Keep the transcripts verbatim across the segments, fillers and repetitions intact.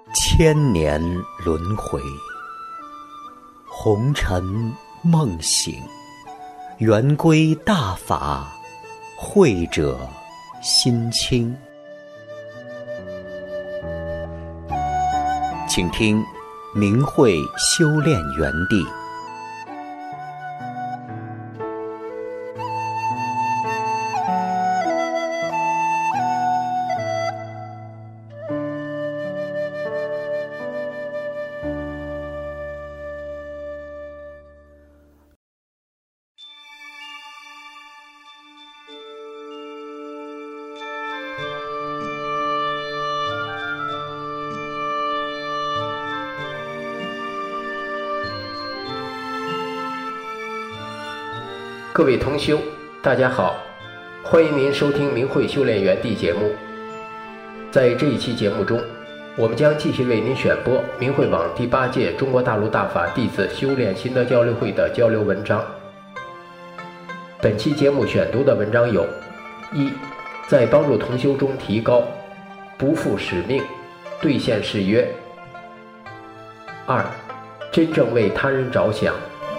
千年轮回，红尘梦醒，圆归大法，慧者心清。请听明慧修炼园地。 各位同修，大家好，欢迎您收听明慧修炼园地节目。在这一期节目中，我们将继续为您选播明慧网第八届中国大陆大法弟子修炼心得交流会的交流文章。本期节目选读的文章有：一，在帮助同修中提高，不负使命，兑现誓约；二，真正为他人着想。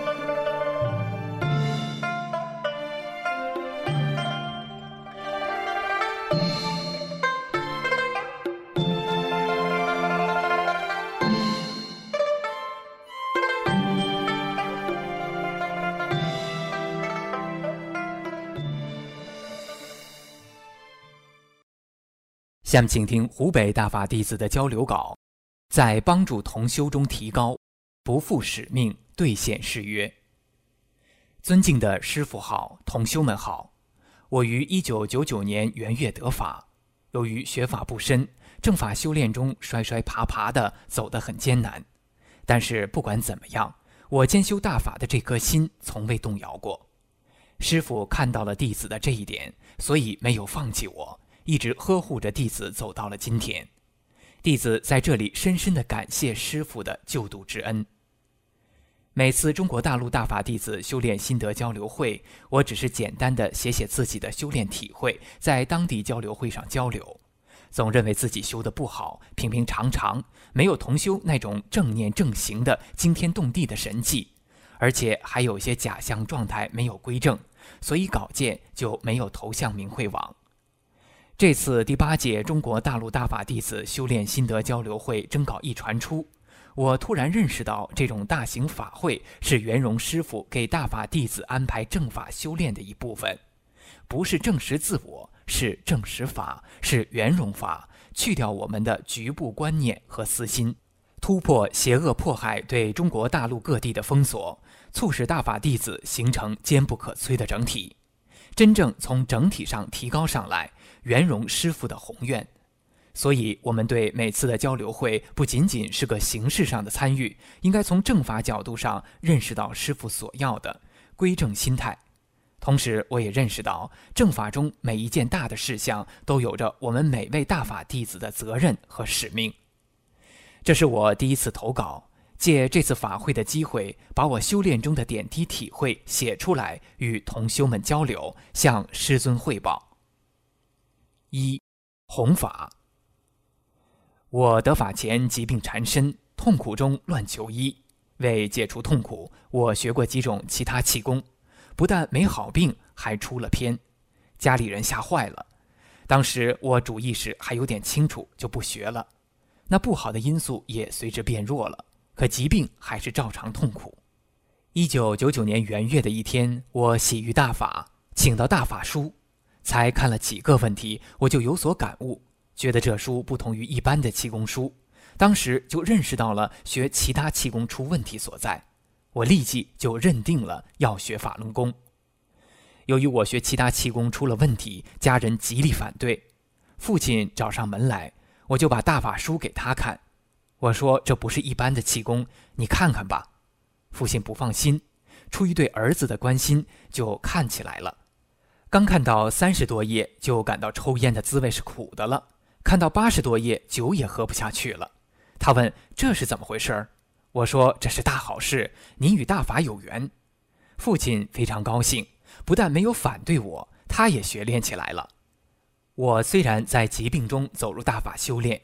下面请听湖北大法弟子的交流稿，在帮助同修中提高，不负使命，兑现誓约。尊敬的师父好，同修们好，我于一九九九年元月得法，由于学法不深，正法修炼中摔摔爬爬的走得很艰难，但是不管怎么样，我兼修大法的这颗心从未动摇过。师父看到了弟子的这一点，所以没有放弃我，一直呵护着弟子走到了今天。弟子在这里深深地感谢师父的救度之恩。每次中国大陆大法弟子修炼心得交流会，我只是简单地写写自己的修炼体会，在当地交流会上交流，总认为自己修得不好，平平常常，没有同修那种正念正行的惊天动地的神迹，而且还有些假象状态没有归正，所以稿件就没有投向明慧网。这次第八届中国大陆大法弟子修炼心得交流会征稿一传出，我突然认识到这种大型法会是圆融师父给大法弟子安排正法修炼的一部分，不是证实自我，是证实法，是圆融法，去掉我们的局部观念和私心，突破邪恶迫害对中国大陆各地的封锁，促使大法弟子形成坚不可摧的整体，真正从整体上提高上来，圆融师父的宏愿。所以我们对每次的交流会不仅仅是个形式上的参与，应该从正法角度上认识到师父所要的归正心态。同时我也认识到正法中每一件大的事项都有着我们每位大法弟子的责任和使命。这是我第一次投稿，借这次法会的机会，把我修炼中的点滴体会写出来，与同修们交流，向师尊汇报。一、弘法。我得法前疾病缠身，痛苦中乱求医，为解除痛苦，我学过几种其他气功，不但没好病，还出了偏，家里人吓坏了。当时我主意识还有点清楚，就不学了，那不好的因素也随之变弱了，可疾病还是照常痛苦。一九九九年元月的一天，我喜遇大法，请到大法书，才看了几个问题，我就有所感悟，觉得这书不同于一般的气功书，当时就认识到了学其他气功出问题所在，我立即就认定了要学法轮功。由于我学其他气功出了问题，家人极力反对，父亲找上门来，我就把大法书给他看，我说这不是一般的气功，你看看吧。父亲不放心，出于对儿子的关心，就看起来了。刚看到三十多页，就感到抽烟的滋味是苦的了，看到八十多页，酒也喝不下去了。他问这是怎么回事？我说这是大好事，您与大法有缘。父亲非常高兴，不但没有反对我，他也学练起来了。我虽然在疾病中走入大法修炼，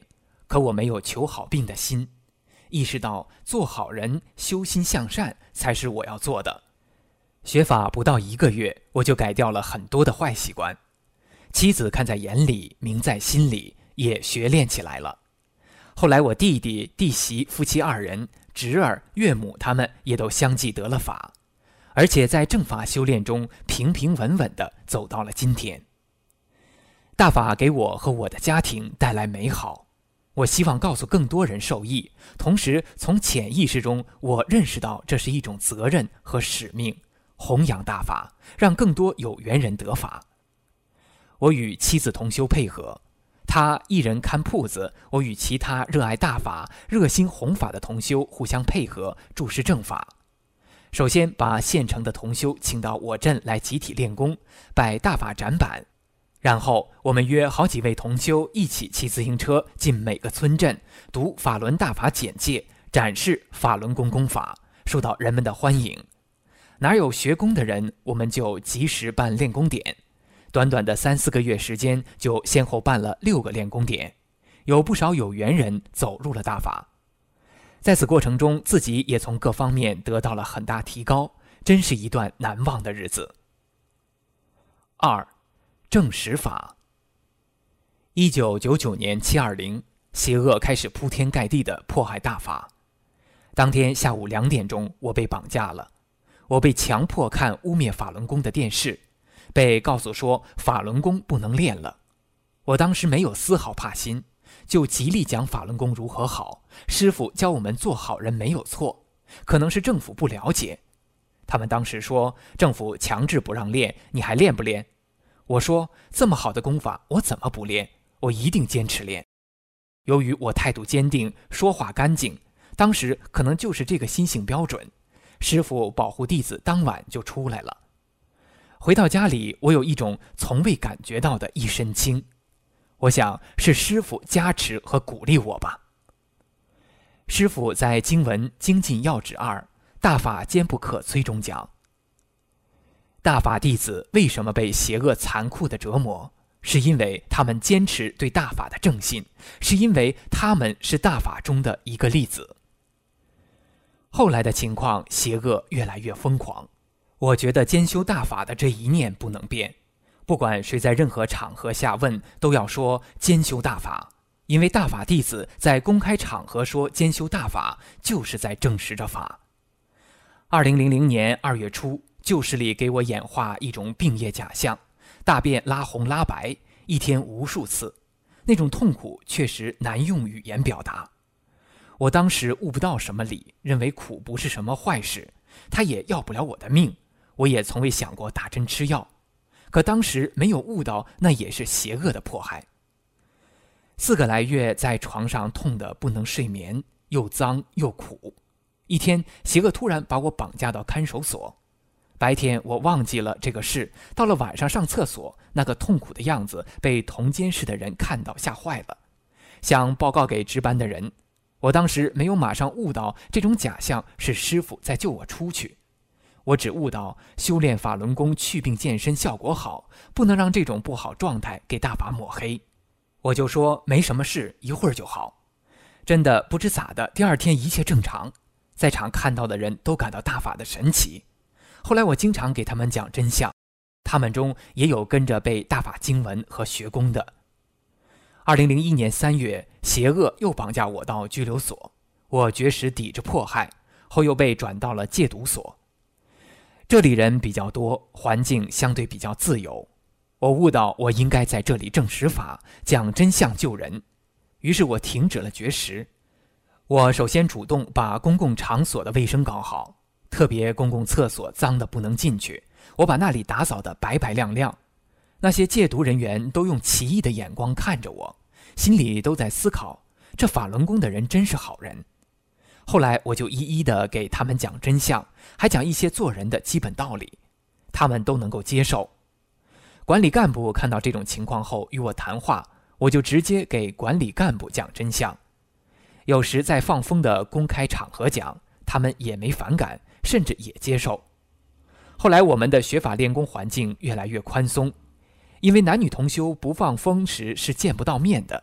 可我没有求好病的心，意识到做好人、修心向善才是我要做的。学法不到一个月，我就改掉了很多的坏习惯。妻子看在眼里，明在心里，也学练起来了。后来我弟弟、弟媳夫妻二人、侄儿、岳母他们也都相继得了法，而且在正法修炼中平平稳稳地走到了今天。大法给我和我的家庭带来美好，我希望告诉更多人受益，同时从潜意识中我认识到这是一种责任和使命，弘扬大法，让更多有缘人得法。我与妻子同修配合，他一人看铺子，我与其他热爱大法、热心弘法的同修互相配合，注释正法。首先把县城的同修请到我镇来集体练功，摆大法展板，然后我们约好几位同修一起骑自行车进每个村镇，读法轮大法简介，展示法轮功功法，受到人们的欢迎。哪有学功的人，我们就及时办练功点。短短的三四个月时间，就先后办了六个练功点，有不少有缘人走入了大法。在此过程中，自己也从各方面得到了很大提高，真是一段难忘的日子。二，正实法。一九九九年七二零，邪恶开始铺天盖地地迫害大法。当天下午两点钟，我被绑架了，我被强迫看污蔑法轮功的电视，被告诉说法轮功不能练了。我当时没有丝毫怕心，就极力讲法轮功如何好，师父教我们做好人没有错，可能是政府不了解。他们当时说政府强制不让练，你还练不练？我说这么好的功法我怎么不练？我一定坚持练。由于我态度坚定，说话干净，当时可能就是这个心性标准，师父保护弟子当晚就出来了。回到家里，我有一种从未感觉到的一身轻，我想是师父加持和鼓励我吧。师父在经文精进要旨二大法坚不可摧中讲，大法弟子为什么被邪恶残酷的折磨，是因为他们坚持对大法的正信，是因为他们是大法中的一个粒子。后来的情况，邪恶越来越疯狂，我觉得兼修大法的这一念不能变，不管谁在任何场合下问，都要说兼修大法，因为大法弟子在公开场合说兼修大法，就是在证实着法。二零零零年二月初，旧视力给我演化一种病业假象，大便拉红拉白，一天无数次，那种痛苦确实难用语言表达。我当时悟不到什么理，认为苦不是什么坏事，它也要不了我的命，我也从未想过打针吃药，可当时没有悟到那也是邪恶的迫害。四个来月在床上痛得不能睡眠，又脏又苦。一天，邪恶突然把我绑架到看守所。白天我忘记了这个事，到了晚上上厕所，那个痛苦的样子被同监室的人看到，吓坏了，想报告给值班的人。我当时没有马上悟到这种假象是师父在救我出去，我只悟到修炼法轮功祛病健身效果好，不能让这种不好状态给大法抹黑。我就说没什么事，一会儿就好。真的不知咋的，第二天一切正常，在场看到的人都感到大法的神奇。后来我经常给他们讲真相，他们中也有跟着背大法经文和学功的。二零零一年三月，邪恶又绑架我到拘留所，我绝食抵制迫害，后又被转到了戒毒所。这里人比较多，环境相对比较自由，我悟到我应该在这里证实法，讲真相救人，于是我停止了绝食。我首先主动把公共场所的卫生搞好，特别公共厕所脏得不能进去，我把那里打扫得白白亮亮。那些戒毒人员都用奇异的眼光看着我，心里都在思考，这法轮功的人真是好人。后来我就一一的给他们讲真相，还讲一些做人的基本道理，他们都能够接受。管理干部看到这种情况后与我谈话，我就直接给管理干部讲真相。有时在放风的公开场合讲，他们也没反感，甚至也接受。后来我们的学法练功环境越来越宽松，因为男女同修不放风时是见不到面的，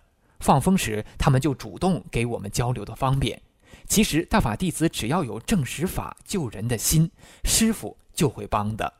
放风时他们就主动给我们交流的方便。其实大法弟子只要有正实法救人的心，师父就会帮的。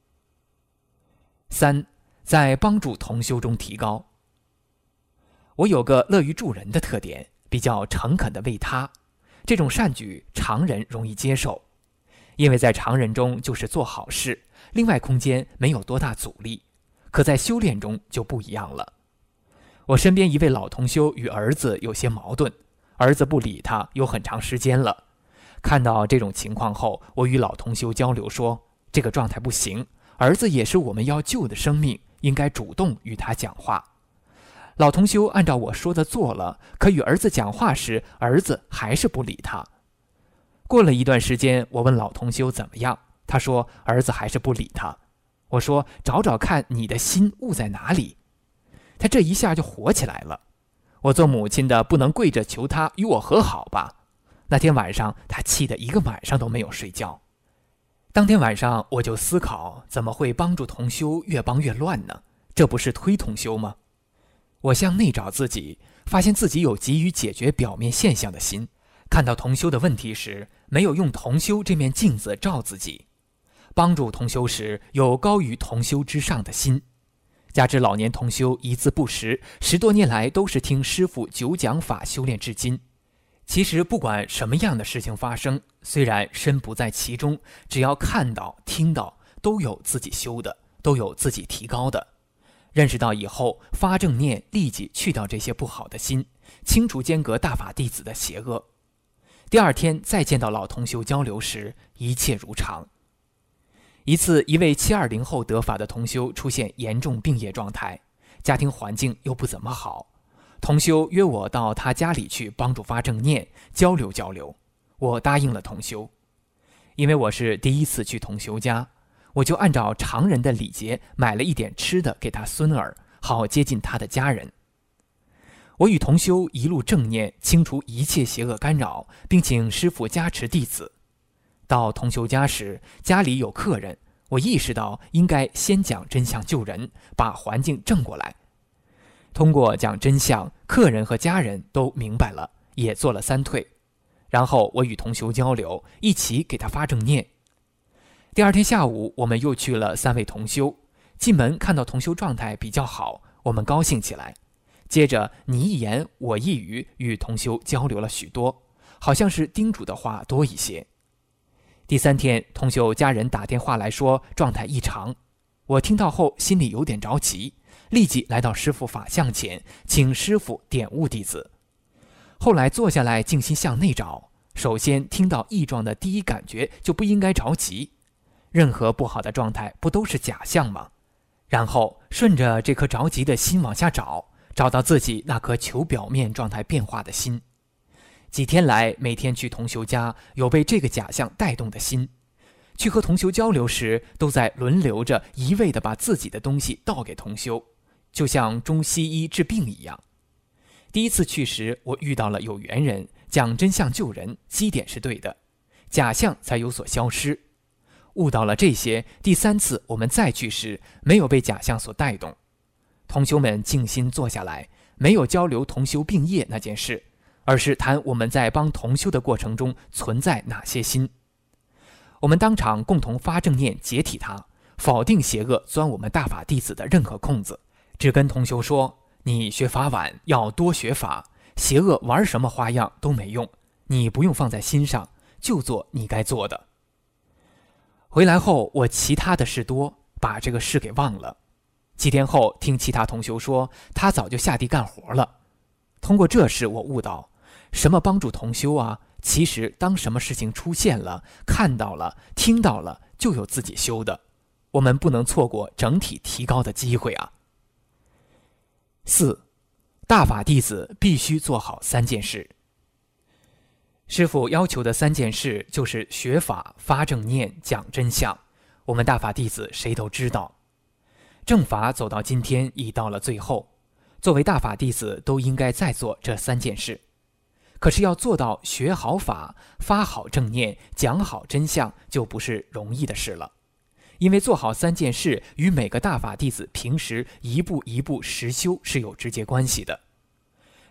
三，在帮助同修中提高。我有个乐于助人的特点，比较诚恳地为他，这种善举常人容易接受，因为在常人中就是做好事，另外空间没有多大阻力，可在修炼中就不一样了。我身边一位老同修与儿子有些矛盾，儿子不理他有很长时间了。看到这种情况后，我与老同修交流说，这个状态不行，儿子也是我们要救的生命，应该主动与他讲话。老同修按照我说的做了，可与儿子讲话时，儿子还是不理他。过了一段时间，我问老同修怎么样，他说儿子还是不理他。我说找找看你的心悟在哪里。他这一下就火起来了。我做母亲的不能跪着求他与我和好吧？那天晚上他气得一个晚上都没有睡觉。当天晚上我就思考，怎么会帮助同修越帮越乱呢？这不是推同修吗？我向内找自己，发现自己有急于解决表面现象的心，看到同修的问题时，没有用同修这面镜子照自己，帮助同修时有高于同修之上的心。加之老年同修一字不识，十多年来都是听师父九讲法修炼至今。其实不管什么样的事情发生，虽然身不在其中，只要看到听到，都有自己修的，都有自己提高的。认识到以后，发正念，立即去掉这些不好的心，清除间隔大法弟子的邪恶。第二天再见到老同修交流时，一切如常。一次，一位七二零后得法的同修出现严重病业状态，家庭环境又不怎么好。同修约我到他家里去帮助发正念，交流交流。我答应了同修，因为我是第一次去同修家，我就按照常人的礼节买了一点吃的给他孙儿，好接近他的家人。我与同修一路正念，清除一切邪恶干扰，并请师父加持弟子。到同修家时，家里有客人，我意识到应该先讲真相救人，把环境正过来。通过讲真相，客人和家人都明白了，也做了三退。然后我与同修交流，一起给他发正念。第二天下午，我们又去了三位同修。进门看到同修状态比较好，我们高兴起来。接着你一言我一语，与同修交流了许多，好像是叮嘱的话多一些。第三天，同修家人打电话来说状态异常，我听到后心里有点着急，立即来到师父法像前，请师父点悟弟子。后来坐下来静心向内找，首先听到异状的第一感觉就不应该着急，任何不好的状态不都是假象吗？然后顺着这颗着急的心往下找，找到自己那颗求表面状态变化的心。几天来，每天去同修家，有被这个假象带动的心。去和同修交流时，都在轮流着一味地把自己的东西倒给同修，就像中西医治病一样。第一次去时，我遇到了有缘人，讲真相救人，基点是对的，假象才有所消失。悟到了这些，第三次我们再去时，没有被假象所带动。同修们静心坐下来，没有交流同修病业那件事，而是谈我们在帮同修的过程中存在哪些心。我们当场共同发正念解体它，否定邪恶钻我们大法弟子的任何空子，只跟同修说，你学法晚，要多学法，邪恶玩什么花样都没用，你不用放在心上，就做你该做的。回来后，我其他的事多，把这个事给忘了。几天后，听其他同修说，他早就下地干活了。通过这事，我悟到，什么帮助同修啊？其实当什么事情出现了，看到了，听到了，就有自己修的。我们不能错过整体提高的机会啊。四，大法弟子必须做好三件事。师父要求的三件事就是学法、发正念、讲真相，我们大法弟子谁都知道。正法走到今天已到了最后，作为大法弟子都应该再做这三件事。可是要做到学好法、发好正念、讲好真相，就不是容易的事了。因为做好三件事与每个大法弟子平时一步一步实修是有直接关系的。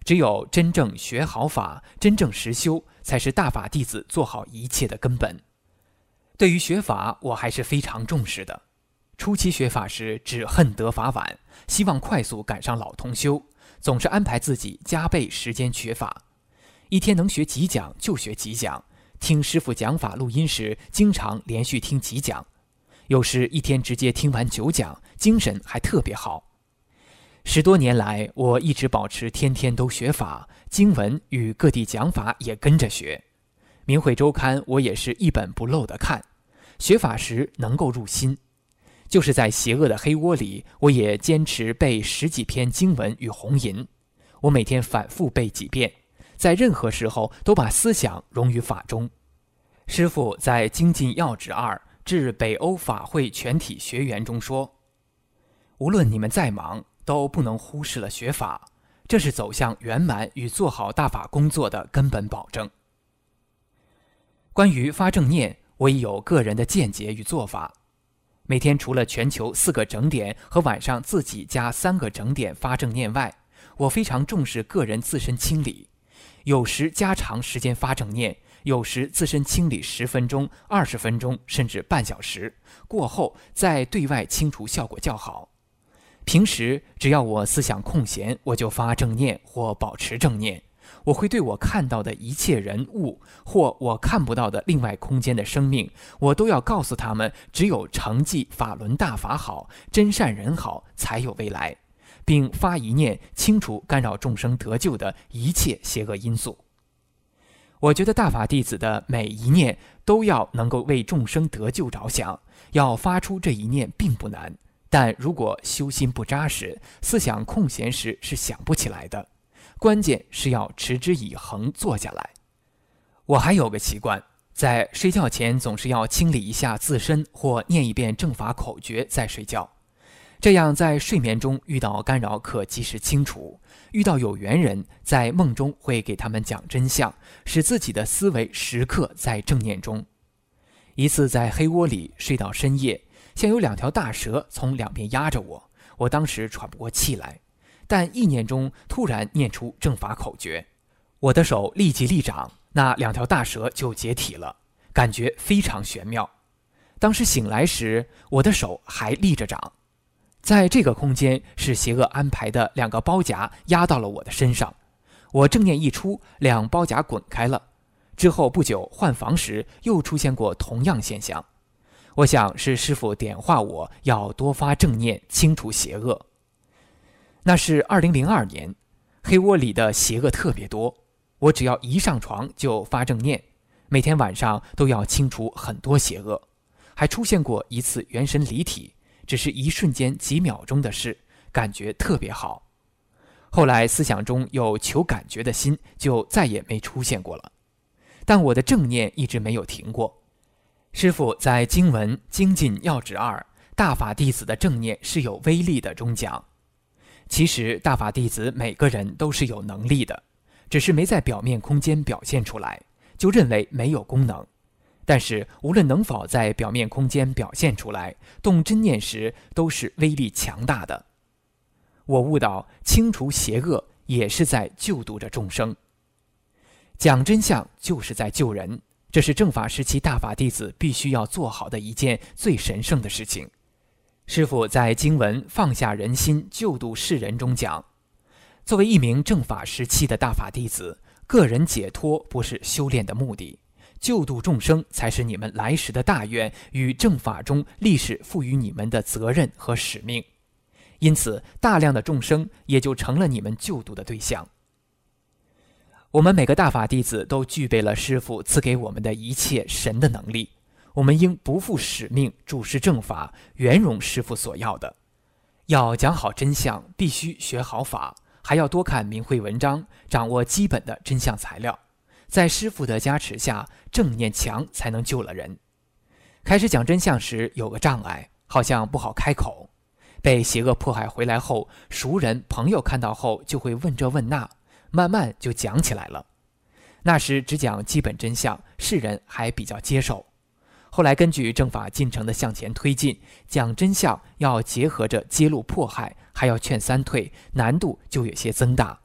只有真正学好法，真正实修，才是大法弟子做好一切的根本。对于学法，我还是非常重视的。初期学法时，只恨得法晚，希望快速赶上老同修，总是安排自己加倍时间学法。一天能学几讲就学几讲，听师父讲法录音时，经常连续听几讲，有时一天直接听完九讲，精神还特别好。十多年来，我一直保持天天都学法，经文与各地讲法也跟着学。明慧周刊我也是一本不漏的看，学法时能够入心。就是在邪恶的黑窝里，我也坚持背十几篇经文与红吟，我每天反复背几遍，在任何时候都把思想融于法中。师父在《精进要旨二致北欧法会全体学员》中说，无论你们再忙，都不能忽视了学法，这是走向圆满与做好大法工作的根本保证。关于发正念，我也有个人的见解与做法。每天除了全球四个整点和晚上自己加三个整点发正念外，我非常重视个人自身清理，有时加长时间发正念，有时自身清理十分钟、二十分钟，甚至半小时，过后再对外清除效果较好。平时只要我思想空闲，我就发正念或保持正念。我会对我看到的一切人物，或我看不到的另外空间的生命，我都要告诉他们，只有承继法轮大法好，真善人好，才有未来，并发一念清除干扰众生得救的一切邪恶因素。我觉得大法弟子的每一念都要能够为众生得救着想，要发出这一念并不难，但如果修心不扎实，思想空闲时是想不起来的。关键是要持之以恒做下来。我还有个习惯，在睡觉前总是要清理一下自身，或念一遍正法口诀再睡觉，这样在睡眠中遇到干扰可及时清除，遇到有缘人在梦中会给他们讲真相，使自己的思维时刻在正念中。一次在黑窝里睡到深夜，像有两条大蛇从两边压着我，我当时喘不过气来，但意念中突然念出正法口诀，我的手立即立掌，那两条大蛇就解体了，感觉非常玄妙。当时醒来时，我的手还立着掌。在这个空间是邪恶安排的两个包夹压到了我的身上，我正念一出，两包夹滚开了。之后不久换房时又出现过同样现象，我想是师父点化我要多发正念，清除邪恶。那是二零零二年，黑窝里的邪恶特别多，我只要一上床就发正念，每天晚上都要清除很多邪恶，还出现过一次元神离体，只是一瞬间几秒钟的事，感觉特别好。后来思想中有求感觉的心，就再也没出现过了。但我的正念一直没有停过。师父在经文《精进要旨二大法弟子的正念是有威力的》中讲，其实大法弟子每个人都是有能力的，只是没在表面空间表现出来，就认为没有功能。但是无论能否在表面空间表现出来，动真念时都是威力强大的。我悟到清除邪恶也是在救度着众生，讲真相就是在救人，这是正法时期大法弟子必须要做好的一件最神圣的事情。师父在经文放下人心救度世人中讲，作为一名正法时期的大法弟子，个人解脱不是修炼的目的，救度众生才是你们来时的大愿与正法中历史赋予你们的责任和使命，因此大量的众生也就成了你们救度的对象。我们每个大法弟子都具备了师父赐给我们的一切神的能力，我们应不负使命，注释正法，圆融师父所要的。要讲好真相，必须学好法，还要多看明慧文章，掌握基本的真相材料。在师父的加持下，正念强才能救了人。开始讲真相时有个障碍，好像不好开口。被邪恶迫害回来后，熟人朋友看到后就会问这问那，慢慢就讲起来了。那时只讲基本真相，世人还比较接受。后来根据正法进程的向前推进，讲真相要结合着揭露迫害，还要劝三退，难度就有些增大。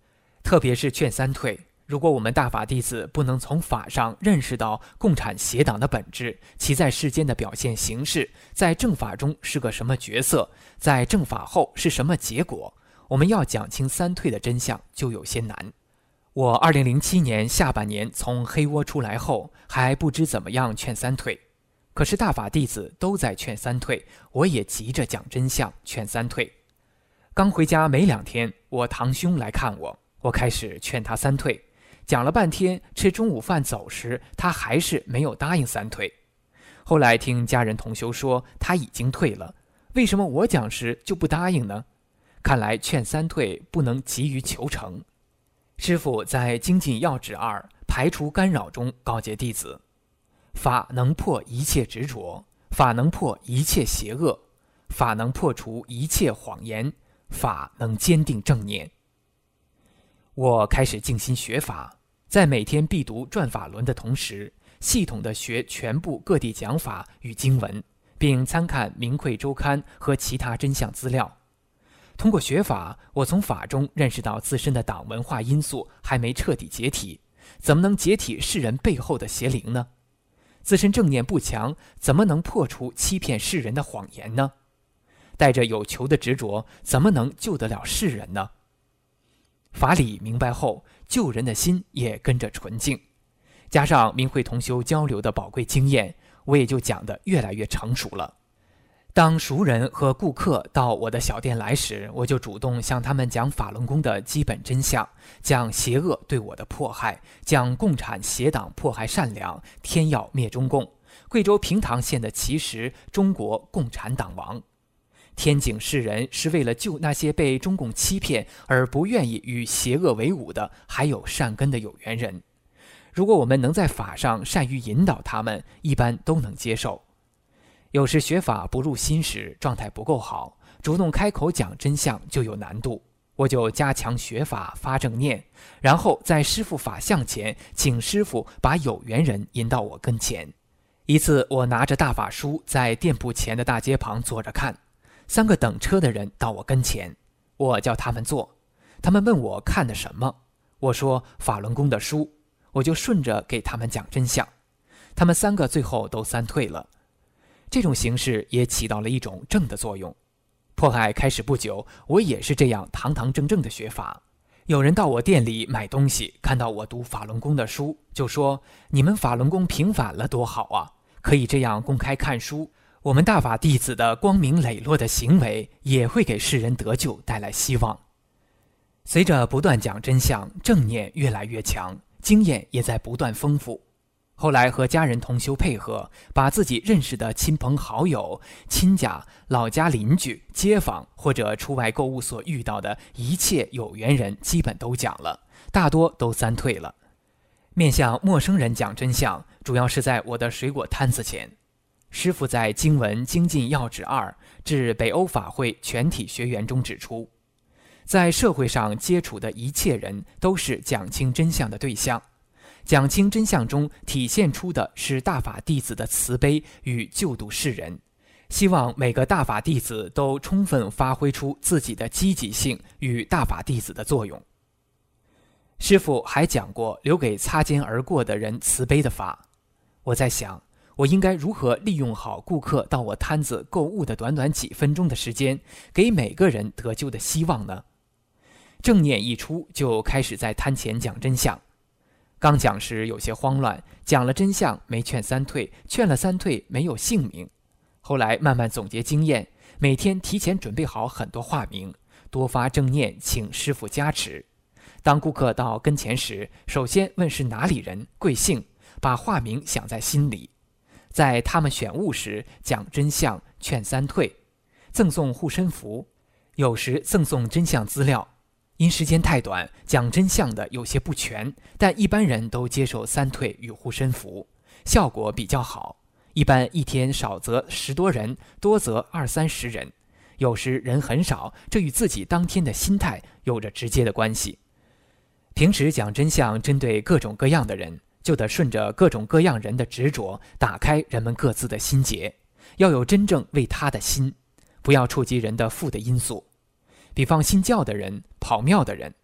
特别是劝三退。如果我们大法弟子不能从法上认识到共产邪党的本质，其在世间的表现形式，在正法中是个什么角色，在正法后是什么结果，我们要讲清三退的真相就有些难。我二零零七年下半年从黑窝出来后，还不知怎么样劝三退，可是大法弟子都在劝三退，我也急着讲真相劝三退。刚回家没两天，我堂兄来看我，我开始劝他三退，讲了半天，吃中午饭走时，他还是没有答应三退。后来听家人同修说他已经退了，为什么我讲时就不答应呢？看来劝三退不能急于求成。师父在精进要旨二排除干扰中告诫弟子：法能破一切执着，法能破一切邪恶，法能破除一切谎言，法能坚定正念。我开始静心学法，在每天必读转法轮的同时，系统地学全部各地讲法与经文，并参看明慧周刊和其他真相资料。通过学法，我从法中认识到自身的党文化因素还没彻底解体，怎么能解体世人背后的邪灵呢？自身正念不强，怎么能破除欺骗世人的谎言呢？带着有求的执着，怎么能救得了世人呢？法理明白后，救人的心也跟着纯净，加上明慧同修交流的宝贵经验，我也就讲得越来越成熟了。当熟人和顾客到我的小店来时，我就主动向他们讲法轮功的基本真相，讲邪恶对我的迫害，讲共产邪党迫害善良，天要灭中共，贵州平塘县的奇石，中国共产党亡。天警示人是为了救那些被中共欺骗而不愿意与邪恶为伍的还有善根的有缘人。如果我们能在法上善于引导他们，一般都能接受。有时学法不入心时，状态不够好，主动开口讲真相就有难度，我就加强学法发正念，然后在师父法像前请师父把有缘人引到我跟前。一次我拿着大法书在店铺前的大街旁坐着看，三个等车的人到我跟前，我叫他们坐，他们问我看的什么，我说法轮功的书，我就顺着给他们讲真相。他们三个最后都三退了。这种形式也起到了一种正的作用。迫害开始不久，我也是这样堂堂正正的学法。有人到我店里买东西，看到我读法轮功的书，就说你们法轮功平反了多好啊，可以这样公开看书，我们大法弟子的光明磊落的行为也会给世人得救带来希望。随着不断讲真相，正念越来越强，经验也在不断丰富。后来和家人同修配合，把自己认识的亲朋好友、亲家、老家邻居、街坊或者出外购物所遇到的一切有缘人基本都讲了，大多都三退了。面向陌生人讲真相，主要是在我的水果摊子前。师父在经文精进要旨二至北欧法会全体学员中指出，在社会上接触的一切人都是讲清真相的对象，讲清真相中体现出的是大法弟子的慈悲与救度世人，希望每个大法弟子都充分发挥出自己的积极性与大法弟子的作用。师父还讲过留给擦肩而过的人慈悲的法，我在想我应该如何利用好顾客到我摊子购物的短短几分钟的时间，给每个人得救的希望呢？正念一出，就开始在摊前讲真相。刚讲时有些慌乱，讲了真相没劝三退，劝了三退没有姓名。后来慢慢总结经验，每天提前准备好很多化名，多发正念请师父加持。当顾客到跟前时，首先问是哪里人贵姓，把化名想在心里。在他们选物时讲真相劝三退，赠送护身符，有时赠送真相资料。因时间太短，讲真相的有些不全，但一般人都接受三退与护身符，效果比较好。一般一天少则十多人，多则二三十人。有时人很少，这与自己当天的心态有着直接的关系。平时讲真相针对各种各样的人，就得顺着各种各样人的执着，打开人们各自的心结，要有真正为他的心，不要触及人的负的因素。比方信教的人、跑庙的人，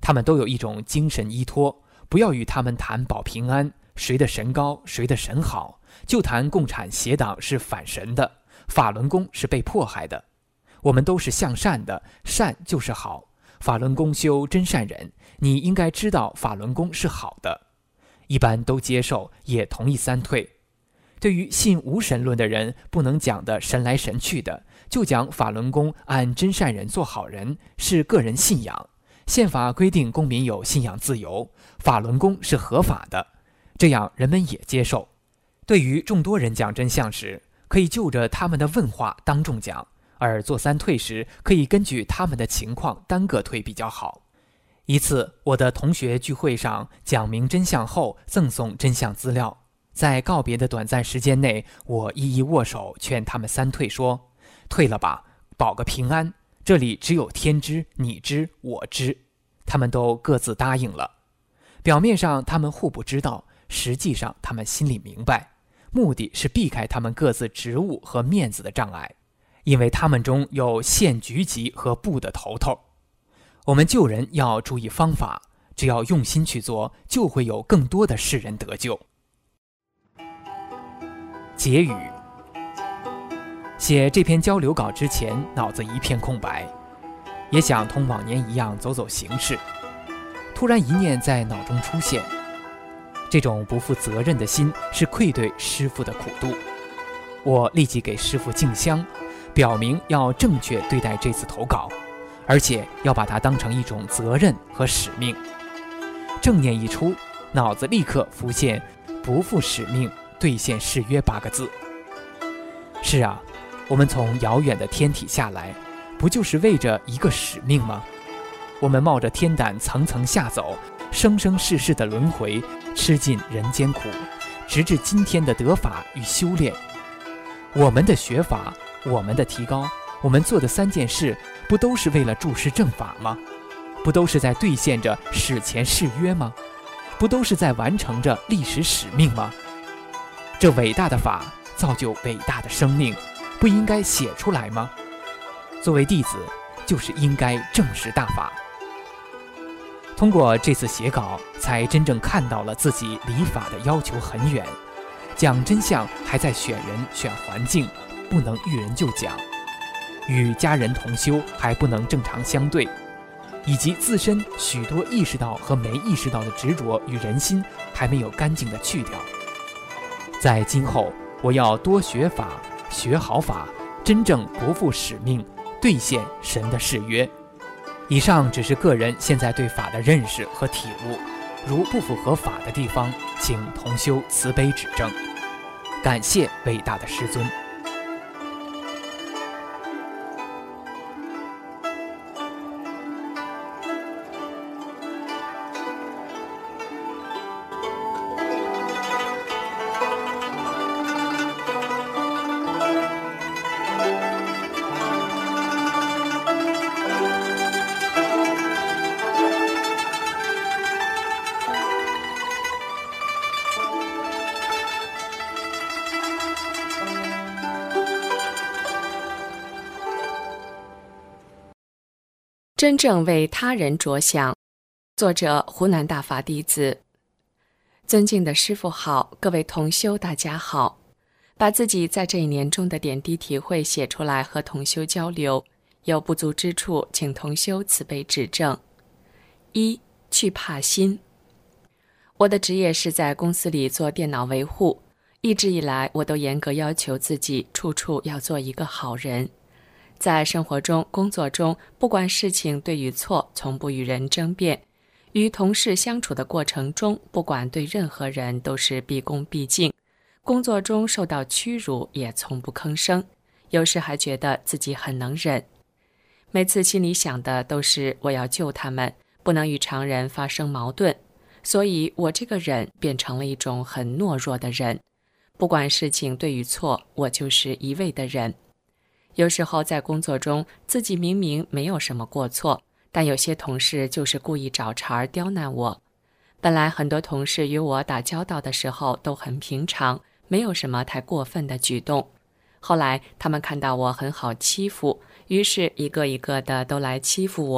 他们都有一种精神依托，不要与他们谈保平安，谁的神高，谁的神好，就谈共产邪党是反神的，法轮功是被迫害的。我们都是向善的，善就是好。法轮功修真善人，你应该知道法轮功是好的。一般都接受，也同意三退。对于信无神论的人，不能讲的神来神去的，就讲法轮功按真善人做好人，是个人信仰。宪法规定公民有信仰自由，法轮功是合法的，这样人们也接受。对于众多人讲真相时，可以就着他们的问话当众讲，而做三退时，可以根据他们的情况单个退比较好。一次，我的同学聚会上讲明真相后，赠送真相资料。在告别的短暂时间内，我一一握手劝他们三退，说：退了吧，保个平安，这里只有天知、你知、我知。他们都各自答应了。表面上他们互不知道，实际上他们心里明白，目的是避开他们各自职务和面子的障碍，因为他们中有县局级和部的头头。我们救人要注意方法，只要用心去做，就会有更多的世人得救。结语：写这篇交流稿之前，脑子一片空白，也想同往年一样走走形式。突然一念在脑中出现，这种不负责任的心是愧对师父的苦度。我立即给师父敬香，表明要正确对待这次投稿，而且要把它当成一种责任和使命。正念一出，脑子立刻浮现不负使命兑现誓约八个字。是啊，我们从遥远的天体下来，不就是为着一个使命吗？我们冒着天胆层层下走，生生世世的轮回，吃尽人间苦，直至今天的得法与修炼。我们的学法，我们的提高，我们做的三件事，不都是为了注释正法吗？不都是在兑现着史前誓约吗？不都是在完成着历史使命吗？这伟大的法造就伟大的生命，不应该写出来吗？作为弟子，就是应该正视大法。通过这次写稿，才真正看到了自己离法的要求很远，讲真相还在选人选环境，不能遇人就讲，与家人同修还不能正常相对，以及自身许多意识到和没意识到的执着与人心还没有干净的去掉。在今后，我要多学法，学好法，真正不负使命，兑现神的誓约。以上只是个人现在对法的认识和体悟，如不符合法的地方，请同修慈悲指正。感谢伟大的师尊。 真正为他人着想，作者湖南大法弟子。尊敬的师父好，各位同修大家好。把自己在这一年中的点滴体会写出来和同修交流，有不足之处请同修慈悲指正。一、去怕心。我的职业是在公司里做电脑维护，一直以来我都严格要求自己处处要做一个好人。在生活中、工作中，不管事情对与错，从不与人争辩；与同事相处的过程中，不管对任何人都是毕恭毕敬；工作中受到屈辱，也从不吭声，有时还觉得自己很能忍。每次心里想的都是我要救他们，不能与常人发生矛盾，所以我这个忍变成了一种很懦弱的忍。不管事情对与错，我就是一味的忍。有时候在工作中，自己明明没有什么过错，但有些同事就是故意找茬刁难我。本来很多同事与我打交道的时候都很平常，没有什么太过分的举动。后来他们看到我很好欺负，于是一个一个的都来欺负我，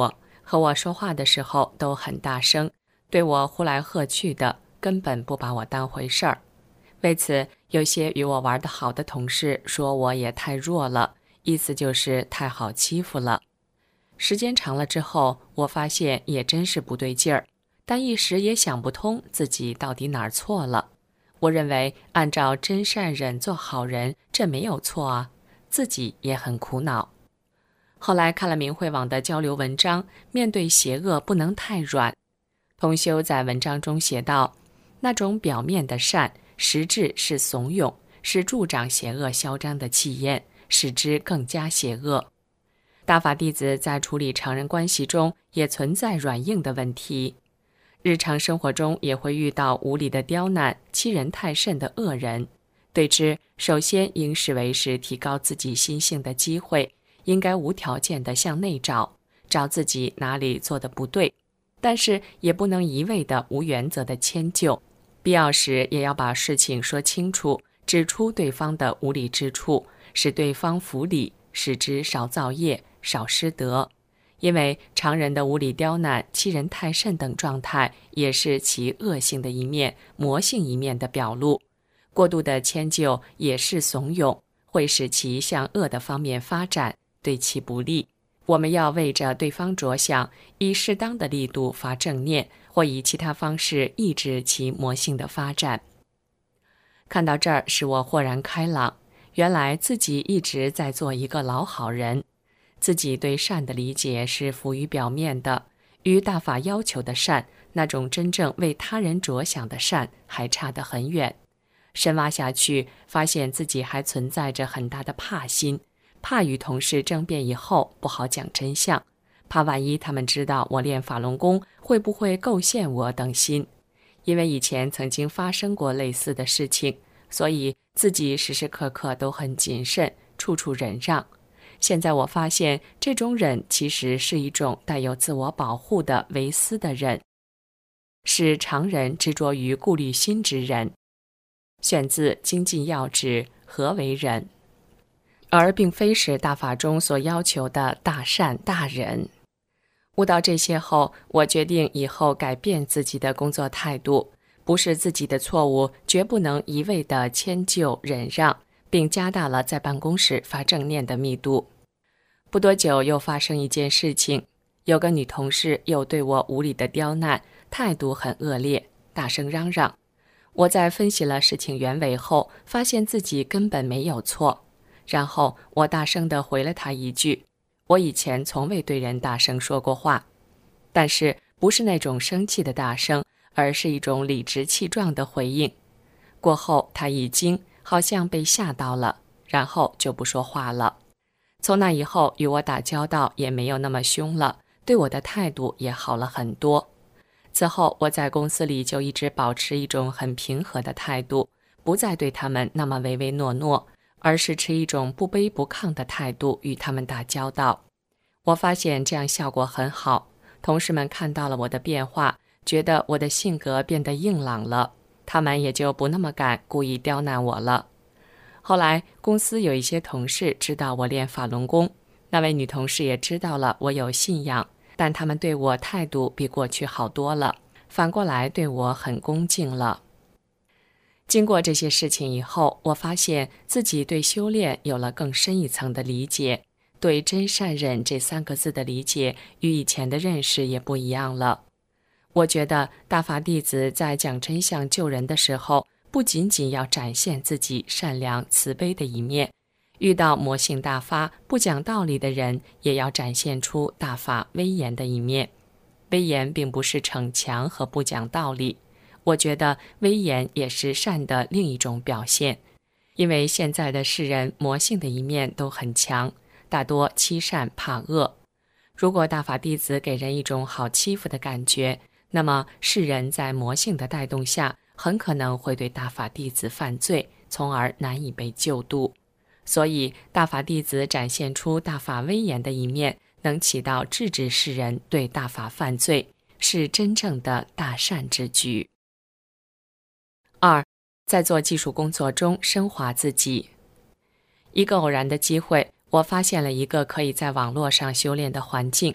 和我说话的时候都很大声，对我呼来喝去的，根本不把我当回事儿。为此，有些与我玩得好的同事说我也太弱了，意思就是太好欺负了。时间长了之后，我发现也真是不对劲儿，但一时也想不通自己到底哪儿错了。我认为按照真善忍做好人，这没有错啊，自己也很苦恼。后来看了明慧网的交流文章，面对邪恶不能太软。同修在文章中写道，那种表面的善，实质是怂恿，是助长邪恶嚣张的气焰，使之更加邪恶。大法弟子在处理常人关系中也存在软硬的问题，日常生活中也会遇到无理的刁难、欺人太甚的恶人，对之首先应视为是提高自己心性的机会，应该无条件地向内找，找自己哪里做得不对，但是也不能一味地无原则地迁就，必要时也要把事情说清楚，指出对方的无理之处，使对方服理，使之少造业，少失德。因为常人的无理刁难、欺人太甚等状态，也是其恶性的一面、魔性一面的表露。过度的迁就也是怂恿，会使其向恶的方面发展，对其不利。我们要为着对方着想，以适当的力度发正念，或以其他方式抑制其魔性的发展。看到这儿，使我豁然开朗，原来自己一直在做一个老好人。自己对善的理解是浮于表面的，与大法要求的善，那种真正为他人着想的善，还差得很远。深挖下去，发现自己还存在着很大的怕心，怕与同事争辩以后不好讲真相，怕万一他们知道我练法轮功，会不会构陷我等心。因为以前曾经发生过类似的事情，所以自己时时刻刻都很谨慎，处处忍让。现在我发现，这种忍其实是一种带有自我保护的唯私的忍，是常人执着于顾虑心之忍。选自《精进要旨》，何为忍？而并非是大法中所要求的大善大忍。悟到这些后，我决定以后改变自己的工作态度，不是自己的错误，绝不能一味的迁就忍让，并加大了在办公室发正念的密度。不多久又发生一件事情，有个女同事又对我无理的刁难，态度很恶劣，大声嚷嚷。我在分析了事情原委后，发现自己根本没有错，然后我大声地回了她一句，我以前从未对人大声说过话，但是不是那种生气的大声，而是一种理直气壮的回应。过后她一惊，好像被吓到了，然后就不说话了。从那以后与我打交道也没有那么凶了，对我的态度也好了很多。此后我在公司里就一直保持一种很平和的态度，不再对他们那么唯唯诺诺，而是持一种不卑不亢的态度与他们打交道。我发现这样效果很好，同事们看到了我的变化，觉得我的性格变得硬朗了，他们也就不那么敢故意刁难我了。后来公司有一些同事知道我练法轮功，那位女同事也知道了我有信仰，但他们对我态度比过去好多了，反过来对我很恭敬了。经过这些事情以后，我发现自己对修炼有了更深一层的理解，对真善忍这三个字的理解与以前的认识也不一样了。我觉得大法弟子在讲真相救人的时候，不仅仅要展现自己善良慈悲的一面，遇到魔性大发不讲道理的人，也要展现出大法威严的一面。威严并不是逞强和不讲道理，我觉得威严也是善的另一种表现。因为现在的世人魔性的一面都很强，大多欺善怕恶。如果大法弟子给人一种好欺负的感觉，那么世人在魔性的带动下，很可能会对大法弟子犯罪，从而难以被救度。所以大法弟子展现出大法威严的一面，能起到制止世人对大法犯罪，是真正的大善之举。二，在做技术工作中升华自己。一个偶然的机会，我发现了一个可以在网络上修炼的环境，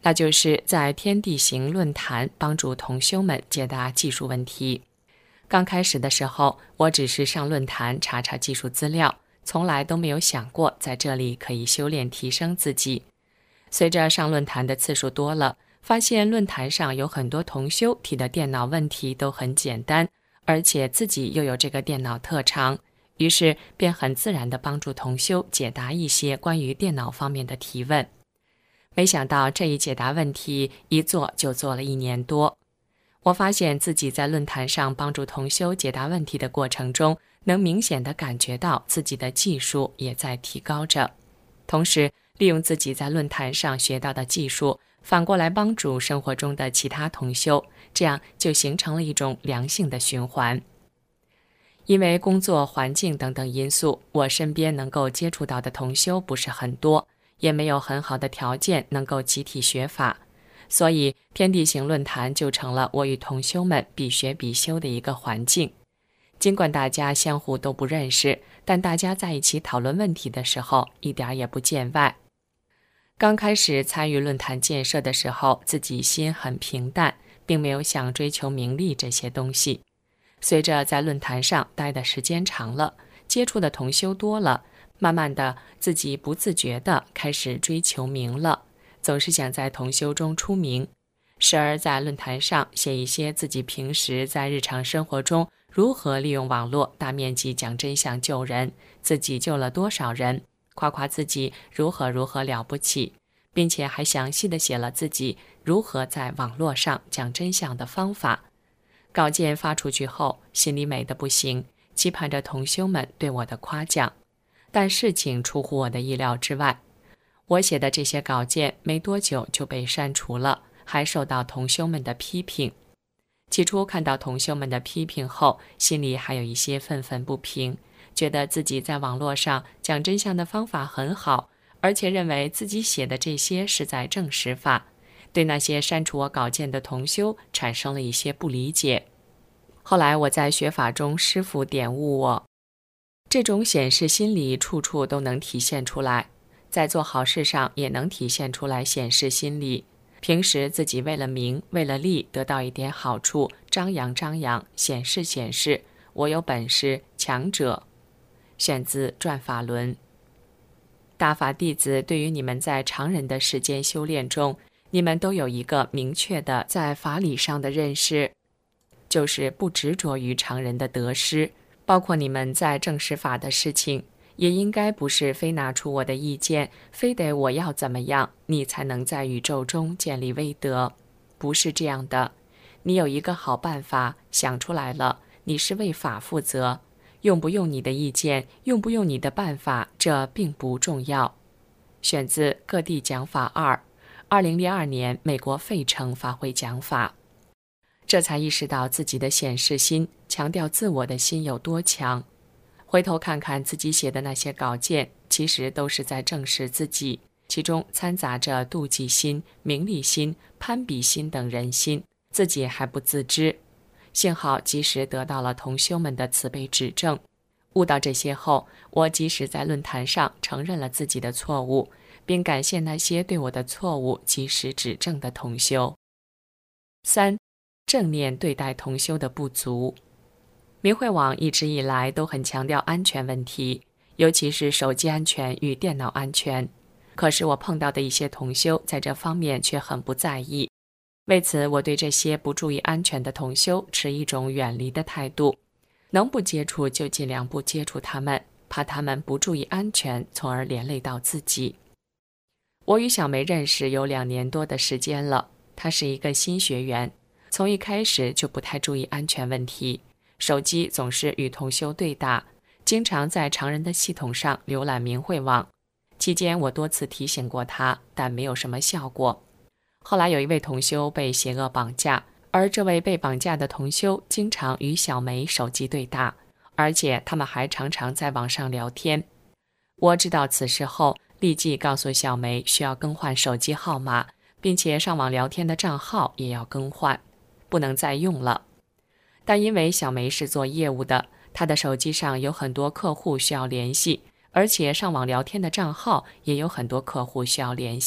那就是在天地行论坛帮助同修们解答技术问题。刚开始的时候，我只是上论坛查查技术资料，从来都没有想过在这里可以修炼提升自己。随着上论坛的次数多了，发现论坛上有很多同修提的电脑问题都很简单，而且自己又有这个电脑特长，于是便很自然地帮助同修解答一些关于电脑方面的提问。没想到这一解答问题一做就做了一年多。我发现自己在论坛上帮助同修解答问题的过程中，能明显地感觉到自己的技术也在提高着，同时利用自己在论坛上学到的技术，反过来帮助生活中的其他同修，这样就形成了一种良性的循环。因为工作环境等等因素，我身边能够接触到的同修不是很多，也没有很好的条件能够集体学法，所以天地行论坛就成了我与同修们必学必修的一个环境。尽管大家相互都不认识，但大家在一起讨论问题的时候一点也不见外。刚开始参与论坛建设的时候，自己心很平淡，并没有想追求名利这些东西。随着在论坛上待的时间长了，接触的同修多了，慢慢的自己不自觉地开始追求名了，总是想在同修中出名，时而在论坛上写一些自己平时在日常生活中如何利用网络大面积讲真相救人，自己救了多少人，夸夸自己如何如何了不起，并且还详细地写了自己如何在网络上讲真相的方法。稿件发出去后，心里美得不行，期盼着同修们对我的夸奖。但事情出乎我的意料之外，我写的这些稿件没多久就被删除了，还受到同修们的批评。起初看到同修们的批评后，心里还有一些愤愤不平，觉得自己在网络上讲真相的方法很好，而且认为自己写的这些是在证实法，对那些删除我稿件的同修产生了一些不理解。后来我在学法中，师父点悟我，这种显示心理处处都能体现出来，在做好事上也能体现出来显示心理。平时自己为了名为了利得到一点好处，张扬张扬，显示显示，我有本事，强者。选自《转法轮》。大法弟子对于你们在常人的世间修炼中，你们都有一个明确的在法理上的认识，就是不执着于常人的得失，包括你们在证实法的事情，也应该不是非拿出我的意见，非得我要怎么样，你才能在宇宙中建立威德。不是这样的，你有一个好办法，想出来了，你是为法负责，用不用你的意见，用不用你的办法，这并不重要。选自《各地讲法二》，二零零二年美国费城法会讲法。这才意识到自己的显示心，强调自我的心有多强。回头看看自己写的那些稿件，其实都是在证实自己，其中掺杂着妒忌心、名利心、攀比心等人心，自己还不自知。幸好及时得到了同修们的慈悲指正，悟到这些后，我及时在论坛上承认了自己的错误，并感谢那些对我的错误及时指正的同修。三、正念对待同修的不足。明慧网一直以来都很强调安全问题，尤其是手机安全与电脑安全。可是我碰到的一些同修在这方面却很不在意，为此我对这些不注意安全的同修持一种远离的态度，能不接触就尽量不接触他们，怕他们不注意安全，从而连累到自己。我与小梅认识有两年多的时间了，她是一个新学员，从一开始就不太注意安全问题，手机总是与同修对打，经常在常人的系统上浏览明慧网。期间我多次提醒过他，但没有什么效果。后来有一位同修被邪恶绑架，而这位被绑架的同修经常与小梅手机对打，而且他们还常常在网上聊天。我知道此事后，立即告诉小梅需要更换手机号码，并且上网聊天的账号也要更换，不能再用了。但因为小梅是做业务的，她的手机上有很多客户需要联系，而且上网聊天的账号也有很多客户需要联系，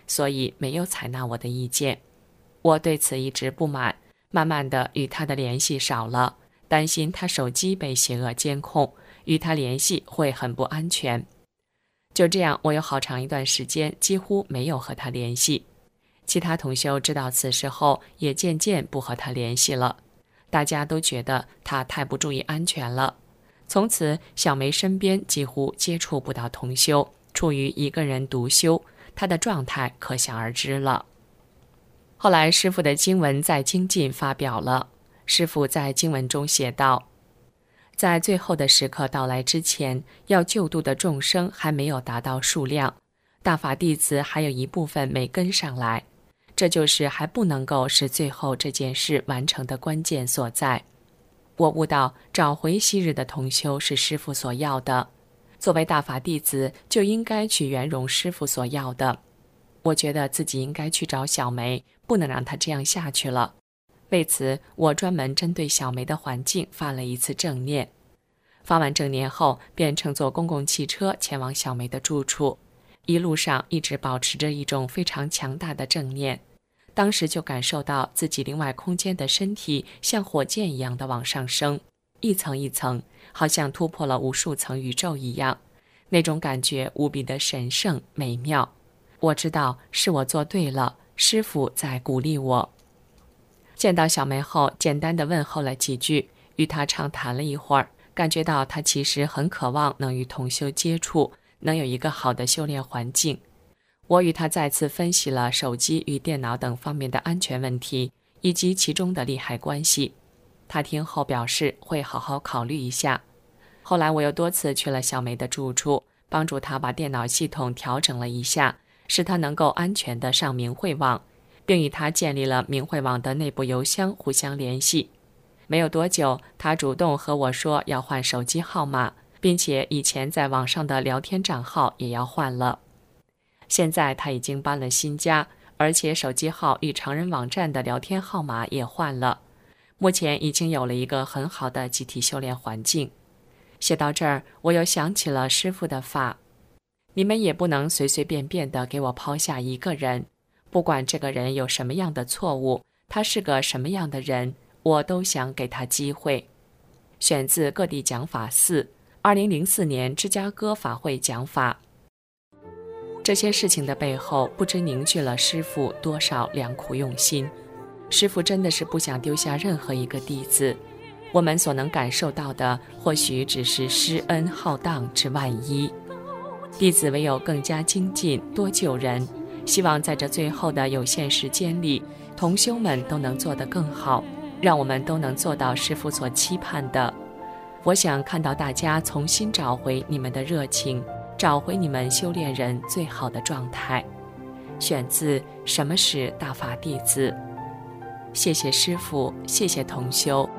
所以没有采纳我的意见。我对此一直不满，慢慢的与他的联系少了，担心他手机被邪恶监控，与他联系会很不安全。就这样，我有好长一段时间几乎没有和他联系。其他同修知道此事后，也渐渐不和他联系了。大家都觉得他太不注意安全了。从此，小梅身边几乎接触不到同修，处于一个人独修，她的状态可想而知了。后来师父的经文在精进发表了，师父在经文中写道，在最后的时刻到来之前，要救度的众生还没有达到数量，大法弟子还有一部分没跟上来，这就是还不能够使最后这件事完成的关键所在。我悟到找回昔日的同修是师父所要的，作为大法弟子就应该去圆融师父所要的。我觉得自己应该去找小梅，不能让她这样下去了。为此，我专门针对小梅的环境发了一次正念。发完正念后，便乘坐公共汽车前往小梅的住处，一路上一直保持着一种非常强大的正念。当时就感受到自己另外空间的身体像火箭一样的往上升，一层一层，好像突破了无数层宇宙一样，那种感觉无比的神圣美妙。我知道是我做对了，师父在鼓励我。见到小梅后，简单的问候了几句，与她畅谈了一会儿，感觉到她其实很渴望能与同修接触，能有一个好的修炼环境。我与她再次分析了手机与电脑等方面的安全问题，以及其中的利害关系。她听后表示会好好考虑一下。后来我又多次去了小梅的住处，帮助她把电脑系统调整了一下，使她能够安全地上明慧网，并与她建立了明慧网的内部邮箱互相联系。没有多久，她主动和我说要换手机号码，并且以前在网上的聊天账号也要换了。现在她已经搬了新家，而且手机号与常人网站的聊天号码也换了。目前已经有了一个很好的集体修炼环境。写到这儿，我又想起了师父的法，你们也不能随随便便地给我抛下一个人，不管这个人有什么样的错误，他是个什么样的人，我都想给他机会。选自各地讲法四，二零零四年芝加哥法会讲法。这些事情的背后，不知凝聚了师父多少良苦用心。师父真的是不想丢下任何一个弟子，我们所能感受到的，或许只是施恩浩荡之万一。弟子唯有更加精进，多救人。希望在这最后的有限时间里，同修们都能做得更好，让我们都能做到师父所期盼的。我想看到大家重新找回你们的热情，找回你们修炼人最好的状态。选自《什么是大法弟子》。谢谢师父，谢谢同修。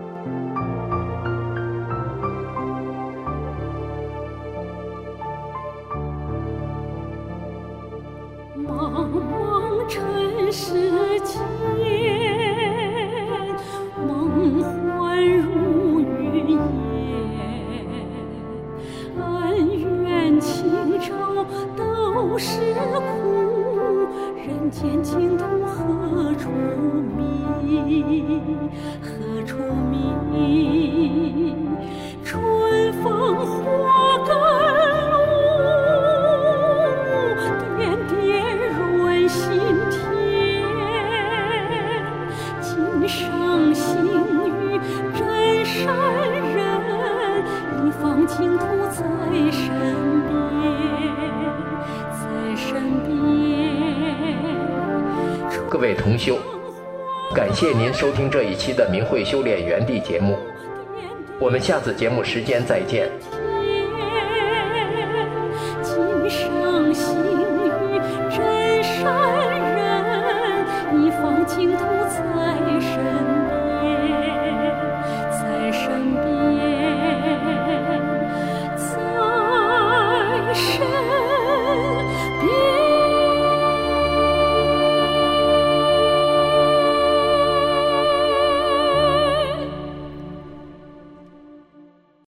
茫茫尘世间，梦幻如云烟，恩怨情仇都是苦，人间净土何处觅？何处觅？春风花甘露，点点润心田。今生幸遇真善人，一方净土在身边，在身边。 各位同修，感谢您收听这一期的明慧修炼园地节目，我们下次节目时间再见。 今生幸遇真善人，一方净土在身